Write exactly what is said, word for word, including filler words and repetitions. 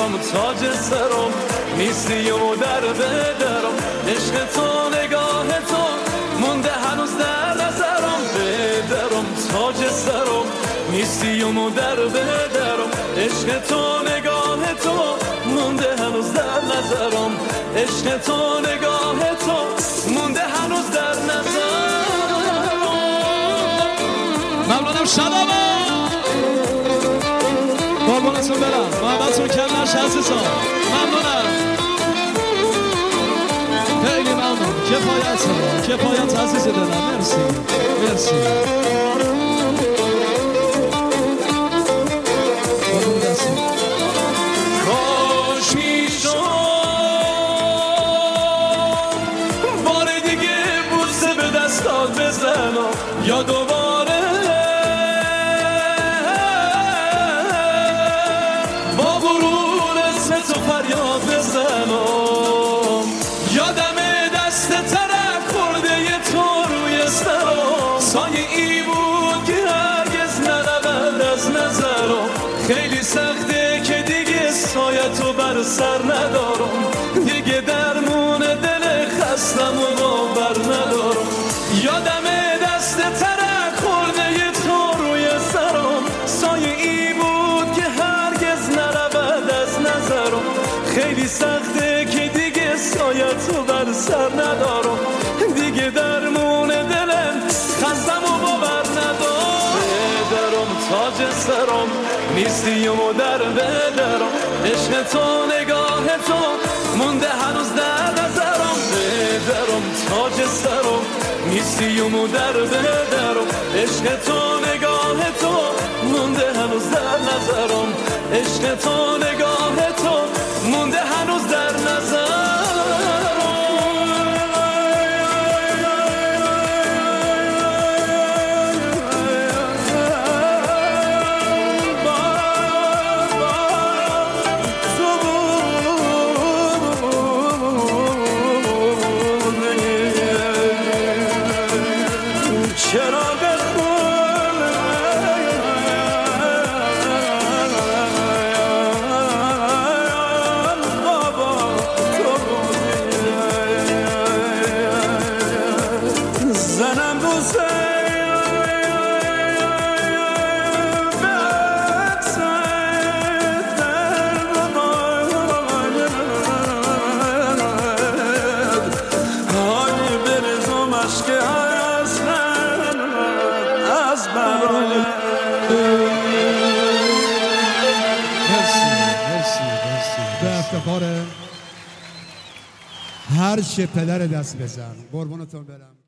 درم تاج سرم نیستی و در بدرم عشق تو نگاه تو مونده هنوز در نظرم بدرم تاج سرم نیستی و در بدرم عشق تو نگاه تو مونده هنوز در نظرم عشق تو نگاه تو مونده هنوز در نظرم ممنونم شبابا قربانتون برم محبتتون کم نشه عزیزان ممنونم خیلی ممنون کفایت کفایت عزیز دلم مرسی مرسی کاش میشد بار دیگه بوسه به دستات بزنم یا دوباره با غرور اسم تو فریاد بزنم یادم دست ترک خورده ی تو روی سرم سایه ای بود که هرگز نرود از نظرم خیلی سخته که دیگه سایه تو بر سر ندارم دیگه درمون دل خستم و باور ندارم یادم دست ترک خورده ی تو روی سرم سایه ای بود که هرگز نرود از نظرم خیلی سخته که دیگه سایه تو بر سر ندارم دیگه درمون دلم خستم و باور ندارم بدرم تاج سرم نیستی و در بدرم عشق تو نگاه تو مونده هنوز در نظرم بدرم تاج سرم نیستی و در بدرم عشق تو نگاه تو مونده هنوز در نظرم عشق تو نگاه تو مونده هنوز در نظرم هر چه پدر دست بزن قربونتون برم.